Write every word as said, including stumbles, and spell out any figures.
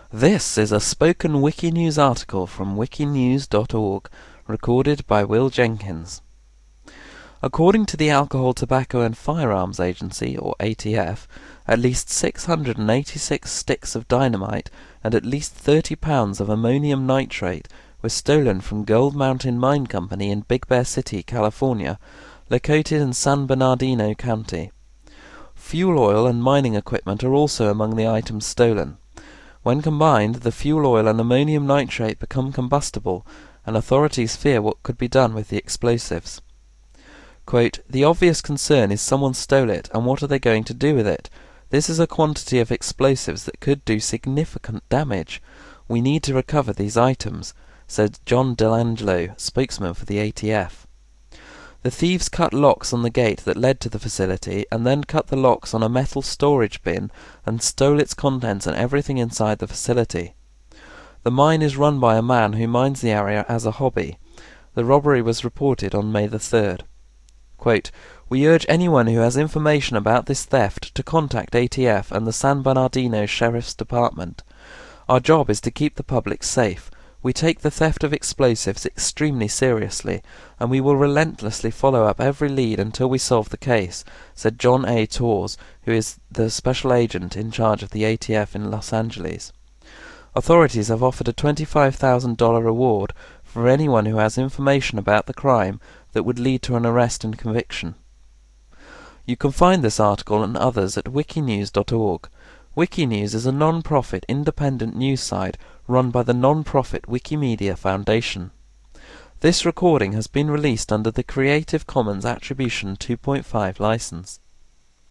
This is a spoken Wikinews article from wikinews dot org, recorded by Will Jenkins. According to the Alcohol, Tobacco and Firearms Agency, or A T F, at least six hundred eighty-six sticks of dynamite and at least thirty pounds of ammonium nitrate were stolen from Gold Mountain Mine Company in Big Bear City, California, located in San Bernardino County. Fuel oil and mining equipment are also among the items stolen. When combined, the fuel oil and ammonium nitrate become combustible, and authorities fear what could be done with the explosives. Quote, "The obvious concern is someone stole it, and what are they going to do with it? This is a quantity of explosives that could do significant damage. We need to recover these items," said John Delangelo, spokesman for the A T F. The thieves cut locks on the gate that led to the facility, and then cut the locks on a metal storage bin and stole its contents and everything inside the facility. The mine is run by a man who mines the area as a hobby. The robbery was reported on May the third. Quote, "We urge anyone who has information about this theft to contact A T F and the San Bernardino Sheriff's Department. Our job is to keep the public safe. We take the theft of explosives extremely seriously, and we will relentlessly follow up every lead until we solve the case," said John A. Torres, who is the special agent in charge of the A T F in Los Angeles. Authorities have offered a twenty-five thousand dollars reward for anyone who has information about the crime that would lead to an arrest and conviction. You can find this article and others at wikinews dot org. Wikinews is a non-profit independent news site run by the non-profit Wikimedia Foundation. This recording has been released under the Creative Commons Attribution two point five license.